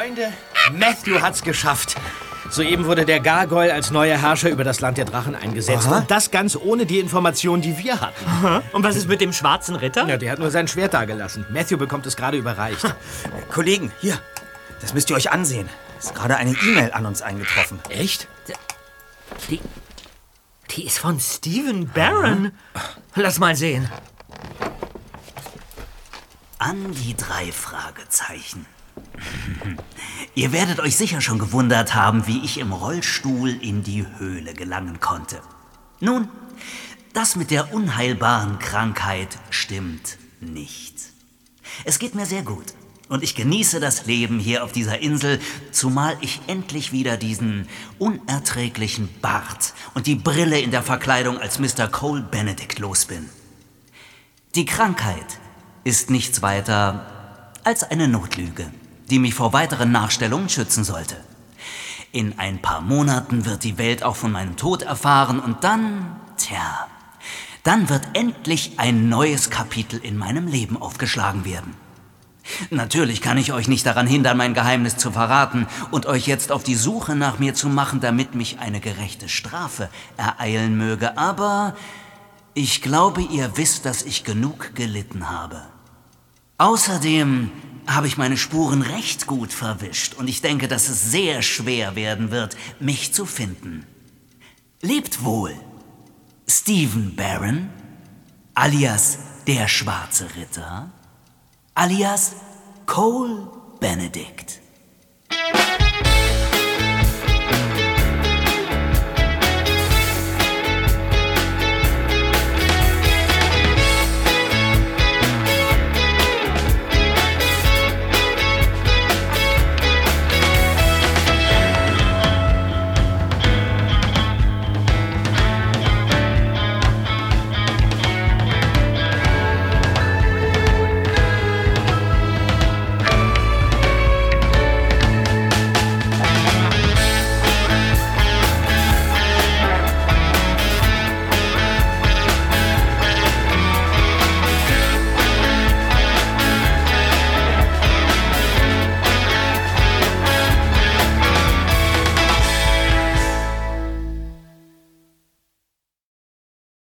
Freunde, Matthew hat's geschafft. Soeben wurde der Gargoyle als neuer Herrscher über das Land der Drachen eingesetzt. Aha. Und das ganz ohne die Informationen, die wir hatten. Aha. Und was ist mit dem schwarzen Ritter? Ja, der hat nur sein Schwert dagelassen. Matthew bekommt es gerade überreicht. Kollegen, hier. Das müsst ihr euch ansehen. Ist gerade eine E-Mail an uns eingetroffen. Echt? Die ist von Stephen Barron. Lass mal sehen. An die 3 Fragezeichen. Ihr werdet euch sicher schon gewundert haben, wie ich im Rollstuhl in die Höhle gelangen konnte. Nun, das mit der unheilbaren Krankheit stimmt nicht. Es geht mir sehr gut und ich genieße das Leben hier auf dieser Insel, zumal ich endlich wieder diesen unerträglichen Bart und die Brille in der Verkleidung als Mr. Cole Benedict los bin. Die Krankheit ist nichts weiter als eine Notlüge, die mich vor weiteren Nachstellungen schützen sollte. In ein paar Monaten wird die Welt auch von meinem Tod erfahren und dann, dann wird endlich ein neues Kapitel in meinem Leben aufgeschlagen werden. Natürlich kann ich euch nicht daran hindern, mein Geheimnis zu verraten und euch jetzt auf die Suche nach mir zu machen, damit mich eine gerechte Strafe ereilen möge, aber ich glaube, ihr wisst, dass ich genug gelitten habe. Außerdem habe ich meine Spuren recht gut verwischt und ich denke, dass es sehr schwer werden wird, mich zu finden. Lebt wohl, Stephen Barron, alias der Schwarze Ritter, alias Cole Benedict.